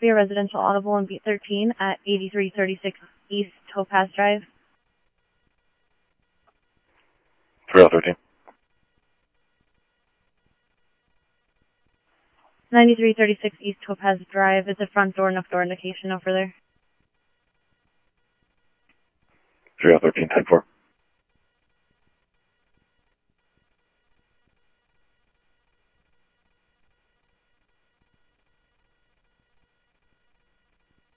via residential audible and beat 13 at 8336 East Topaz Drive. 3013. 9336 East Topaz Drive. It's a front door, enough door indication over there. 3013, 10-4.